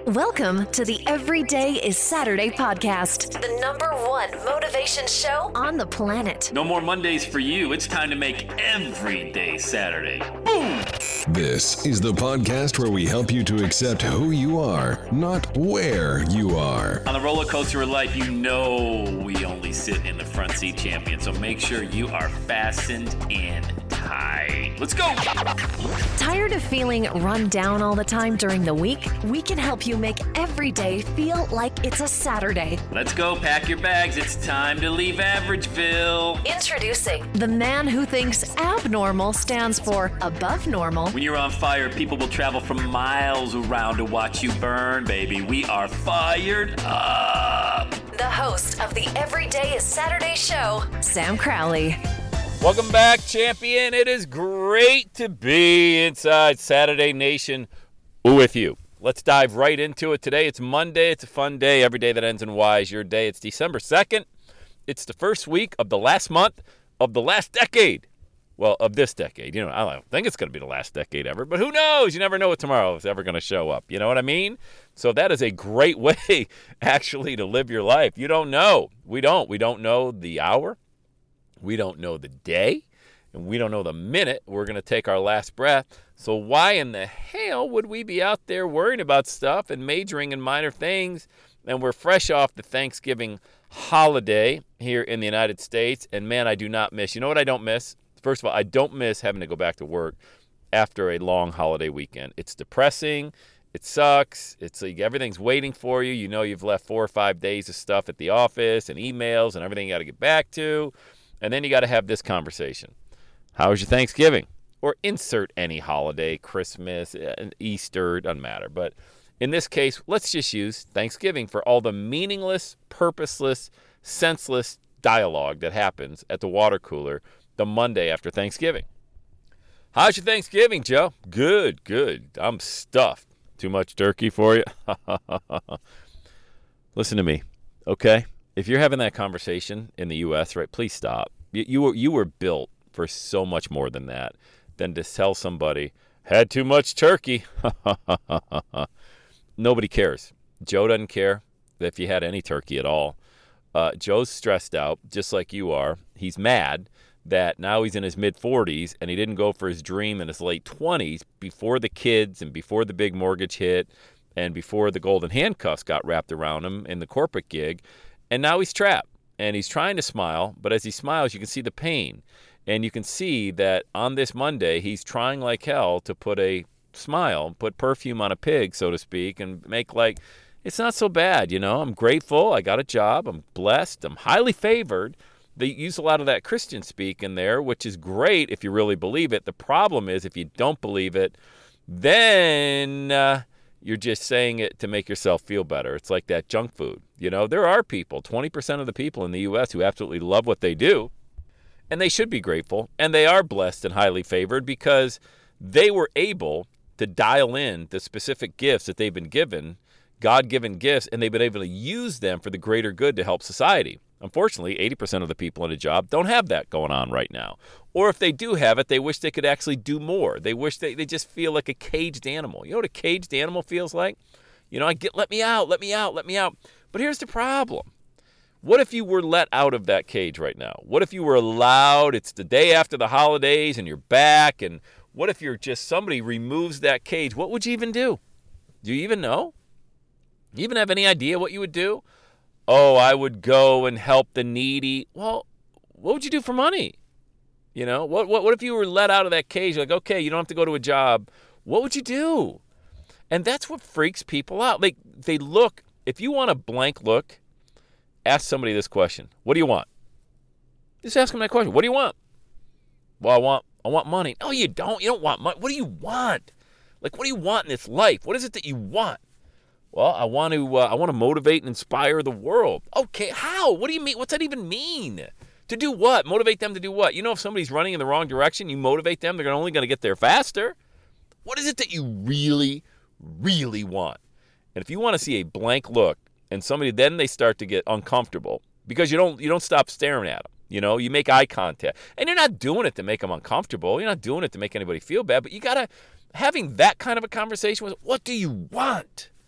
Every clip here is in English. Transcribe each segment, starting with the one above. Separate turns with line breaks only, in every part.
Welcome to the Everyday is Saturday podcast, the #1 motivation show on the planet.
No more Mondays for you. It's time to make every day Saturday. Boom!
This is the podcast where we help you to accept who you are, not where you are.
On the roller coaster of life, you know we only sit in the front seat, champion. So make sure you are fastened in tight. Let's go!
Tired of feeling run down all the time during the week? We can help you make every day feel like it's a Saturday.
Let's go, pack your bags. It's time to leave Averageville.
Introducing the man who thinks abnormal stands for above normal.
When you're on fire, people will travel from miles around to watch you burn, baby. We are fired up.
The host of the Everyday is Saturday show, Sam Crowley.
Welcome back, champion. It is great to be inside Saturday Nation with you. Let's dive right into it today. It's Monday. It's a fun day. Every day that ends in Y is your day. It's December 2nd. It's the first week of the last month of the last decade. Well, of this decade. You know, I don't think it's going to be the last decade ever, but who knows? You never know what tomorrow is ever going to show up. You know what I mean? So that is a great way, actually, to live your life. You don't know. We don't. We don't know the hour. We don't know the day. And we don't know the minute we're going to take our last breath. So why in the hell would we be out there worrying about stuff and majoring in minor things? And we're fresh off the Thanksgiving holiday here in the United States. And man, I do not miss. You know what I don't miss? First of all, I don't miss having to go back to work after a long holiday weekend. It's depressing. It sucks. It's like everything's waiting for you. You know you've left 4 or 5 days of stuff at the office and emails and everything you got to get back to. And then you got to have this conversation. How was your Thanksgiving? Or insert any holiday, Christmas, Easter, doesn't matter. But in this case, let's just use Thanksgiving for all the meaningless, purposeless, senseless dialogue that happens at the water cooler the Monday after Thanksgiving. How's your Thanksgiving, Joe? Good, good. I'm stuffed. Too much turkey for you? Listen to me, okay? If you're having that conversation in the U.S., right, please stop. You were built for so much more than that, than to tell somebody, had too much turkey. Nobody cares. Joe doesn't care if you had any turkey at all. Joe's stressed out, just like you are. He's mad that now he's in his mid-40s and he didn't go for his dream in his late 20s before the kids and before the big mortgage hit and before the golden handcuffs got wrapped around him in the corporate gig. And now he's trapped. And he's trying to smile, but as he smiles, you can see the pain. And you can see that on this Monday, he's trying like hell to put a smile, put perfume on a pig, so to speak, and make like, it's not so bad, you know. I'm grateful. I got a job. I'm blessed. I'm highly favored. They use a lot of that Christian speak in there, which is great if you really believe it. The problem is if you don't believe it, then you're just saying it to make yourself feel better. It's like that junk food. You know, there are people, 20% of the people in the U.S. who absolutely love what they do. And they should be grateful, and they are blessed and highly favored because they were able to dial in the specific gifts that they've been given, God-given gifts, and they've been able to use them for the greater good to help society. Unfortunately, 80% of the people in a job don't have that going on right now. Or if they do have it, they wish they could actually do more. They wish they just feel like a caged animal. You know what a caged animal feels like? You know, let me out, let me out, let me out. But here's the problem. What if you were let out of that cage right now? What if you were allowed, it's the day after the holidays and you're back, and what if you're just, somebody removes that cage? What would you even do? Do you even know? Do you even have any idea what you would do? Oh, I would go and help the needy. Well, what would you do for money? You know, what if you were let out of that cage? Like, okay, you don't have to go to a job. What would you do? And that's what freaks people out. Like, they look, if you want a blank look, ask somebody this question. What do you want? Just ask them that question. What do you want? Well, I want money. No, you don't. You don't want money. What do you want? Like, what do you want in this life? What is it that you want? Well, I want to motivate and inspire the world. Okay, how? What do you mean? What's that even mean? To do what? Motivate them to do what? You know, if somebody's running in the wrong direction, you motivate them, they're only going to get there faster. What is it that you really, really want? And if you want to see a blank look and somebody, then they start to get uncomfortable because you don't stop staring at them. You know, you make eye contact. And you're not doing it to make them uncomfortable. You're not doing it to make anybody feel bad. But you got to, having that kind of a conversation with, what do you want?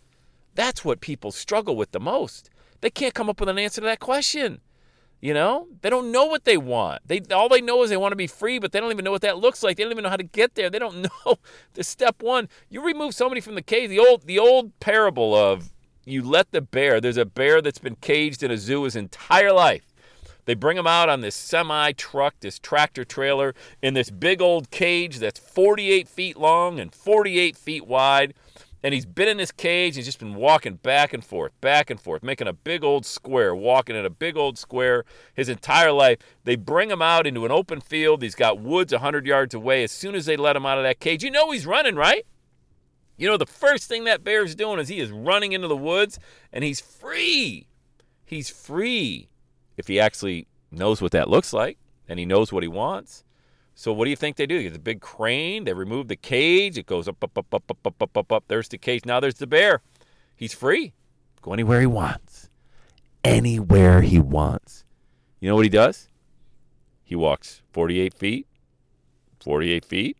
That's what people struggle with the most. They can't come up with an answer to that question. You know, they don't know what they want. All they know is they want to be free, but they don't even know what that looks like. They don't even know how to get there. They don't know the step one. You remove somebody from the cage. The old parable of you let the bear. There's a bear that's been caged in a zoo his entire life. They bring him out on this semi-truck, this tractor trailer, in this big old cage that's 48 feet long and 48 feet wide. And he's been in this cage. He's just been walking back and forth, making a big old square, walking in a big old square his entire life. They bring him out into an open field. He's got woods 100 yards away. As soon as they let him out of that cage, you know he's running, right? You know the first thing that bear's doing is he is running into the woods, and he's free. He's free if he actually knows what that looks like and he knows what he wants. So what do you think they do? They get the big crane. They remove the cage. It goes up, up, up, up, up, up, up, up, up. There's the cage. Now there's the bear. He's free. Go anywhere he wants. Anywhere he wants. You know what he does? He walks 48 feet, 48 feet,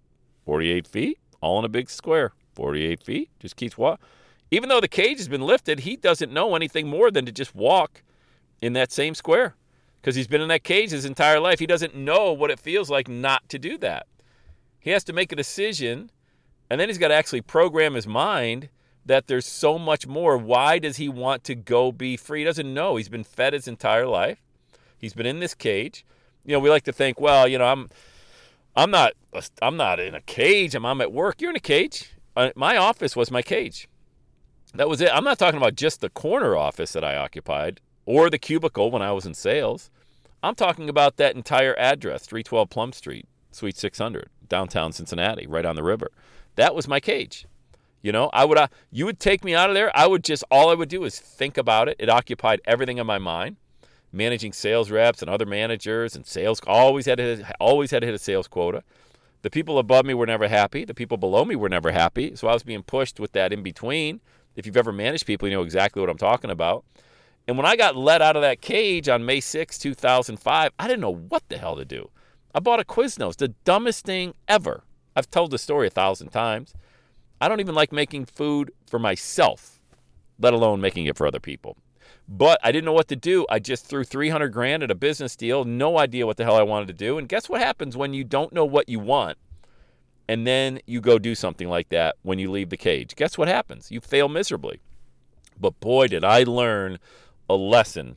48 feet, all in a big square. 48 feet. Just keeps walking. Even though the cage has been lifted, he doesn't know anything more than to just walk in that same square. Because he's been in that cage his entire life. He doesn't know what it feels like not to do that. He has to make a decision, and then he's got to actually program his mind that there's so much more. Why does he want to go be free? He doesn't know. He's been fed his entire life. He's been in this cage. You know, we like to think, well, you know, I'm not in a cage. I'm at work. You're in a cage. My office was my cage. That was it. I'm not talking about just the corner office that I occupied or the cubicle when I was in sales. I'm talking about that entire address, 312 Plum Street, Suite 600, downtown Cincinnati, right on the river. That was my cage. You know, you would take me out of there. All I would do is think about it. It occupied everything in my mind. Managing sales reps and other managers and sales, always had to hit a sales quota. The people above me were never happy. The people below me were never happy. So I was being pushed with that in between. If you've ever managed people, you know exactly what I'm talking about. And when I got let out of that cage on May 6, 2005, I didn't know what the hell to do. I bought a Quiznos, the dumbest thing ever. I've told the story 1,000 times. I don't even like making food for myself, let alone making it for other people. But I didn't know what to do. I just threw $300,000 at a business deal, no idea what the hell I wanted to do. And guess what happens when you don't know what you want and then you go do something like that when you leave the cage? Guess what happens? You fail miserably. But boy, did I learn a lesson,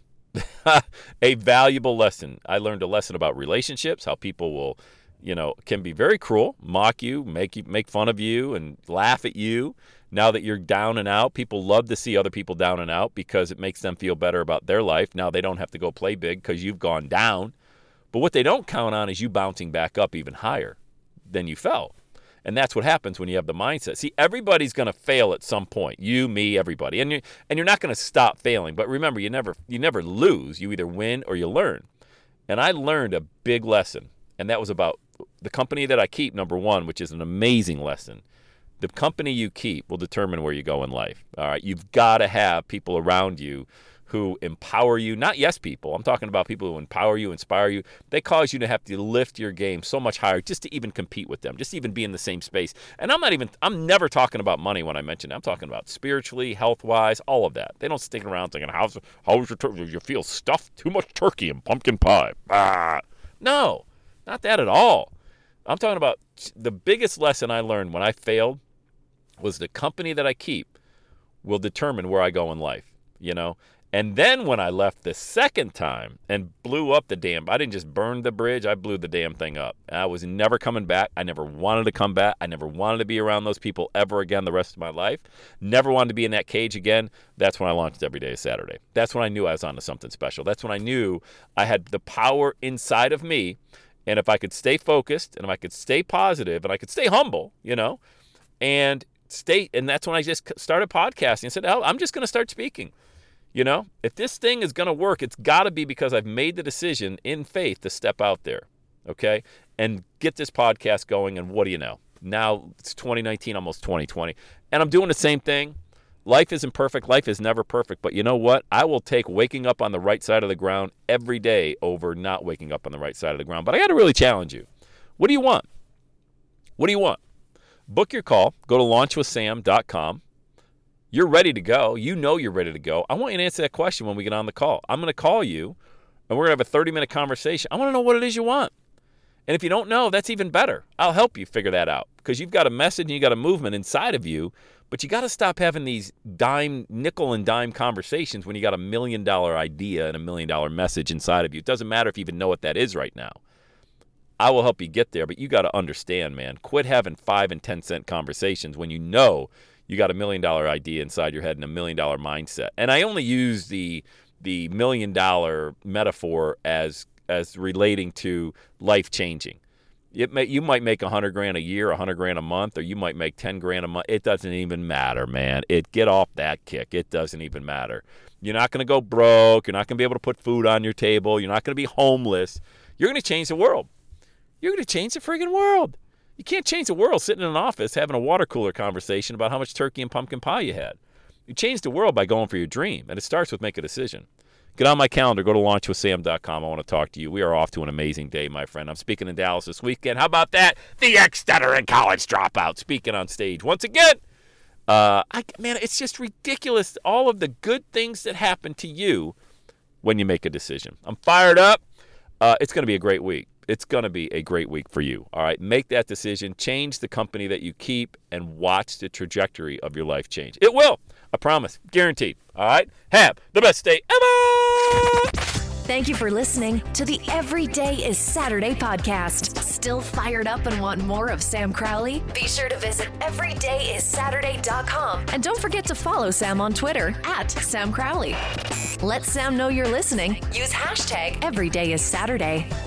a valuable lesson. I learned a lesson about relationships, how people will, can be very cruel, mock you, make fun of you, and laugh at you. Now that you're down and out, people love to see other people down and out because it makes them feel better about their life. Now they don't have to go play big because you've gone down. But what they don't count on is you bouncing back up even higher than you fell. And that's what happens when you have the mindset. See, everybody's going to fail at some point. You, me, everybody. And you're not going to stop failing. But remember, you never lose. You either win or you learn. And I learned a big lesson. And that was about the company that I keep, number one, which is an amazing lesson. The company you keep will determine where you go in life. All right, you've got to have people around you who empower you, not yes people. I'm talking about people who empower you, inspire you. They cause you to have to lift your game so much higher just to even compete with them, just to even be in the same space. And I'm never talking about money when I mention it. I'm talking about spiritually, health-wise, all of that. They don't stick around thinking, how's your turkey? You feel stuffed? Too much turkey and pumpkin pie. No, not that at all. I'm talking about the biggest lesson I learned when I failed was the company that I keep will determine where I go in life, And then when I left the second time and blew up I didn't just burn the bridge, I blew the damn thing up. I was never coming back. I never wanted to come back. I never wanted to be around those people ever again the rest of my life. Never wanted to be in that cage again. That's when I launched Every Day is Saturday. That's when I knew I was onto something special. That's when I knew I had the power inside of me. And if I could stay focused and if I could stay positive and I could stay humble, and that's when I just started podcasting and said, I'm just going to start speaking. If this thing is going to work, it's got to be because I've made the decision in faith to step out there, okay, and get this podcast going. And what do you know? Now it's 2019, almost 2020, and I'm doing the same thing. Life isn't perfect. Life is never perfect. But you know what? I will take waking up on the right side of the ground every day over not waking up on the right side of the ground. But I got to really challenge you. What do you want? What do you want? Book your call. Go to launchwithsam.com. You're ready to go. You know you're ready to go. I want you to answer that question when we get on the call. I'm going to call you, and we're going to have a 30-minute conversation. I want to know what it is you want. And if you don't know, that's even better. I'll help you figure that out because you've got a message and you got a movement inside of you, but you got to stop having these nickel and dime conversations when you got $1 million idea and $1 million message inside of you. It doesn't matter if you even know what that is right now. I will help you get there, but you got to understand, man, quit having 5 and 10 cent conversations when you know you got $1 million idea inside your head and $1 million mindset. And I only use the $1 million metaphor as relating to life-changing. You might make $100,000 a year, $100,000 a month, or you might make $10,000 a month. It doesn't even matter, man. Get off that kick. It doesn't even matter. You're not going to go broke. You're not going to be able to put food on your table. You're not going to be homeless. You're going to change the world. You're going to change the friggin' world. You can't change the world sitting in an office having a water cooler conversation about how much turkey and pumpkin pie you had. You change the world by going for your dream, and it starts with make a decision. Get on my calendar. Go to launchwithsam.com. I want to talk to you. We are off to an amazing day, my friend. I'm speaking in Dallas this weekend. How about that? The ex-stuttering college dropout speaking on stage once again. Man, it's just ridiculous, all of the good things that happen to you when you make a decision. I'm fired up. It's going to be a great week. It's going to be a great week for you. All right, make that decision. Change the company that you keep and watch the trajectory of your life change. It will. I promise. Guaranteed. All right? Have the best day ever.
Thank you for listening to the Every Day is Saturday podcast. Still fired up and want more of Sam Crowley? Be sure to visit everydayissaturday.com. And don't forget to follow Sam on Twitter @Sam Crowley. Let Sam know you're listening. Use hashtag EverydayIsSaturday.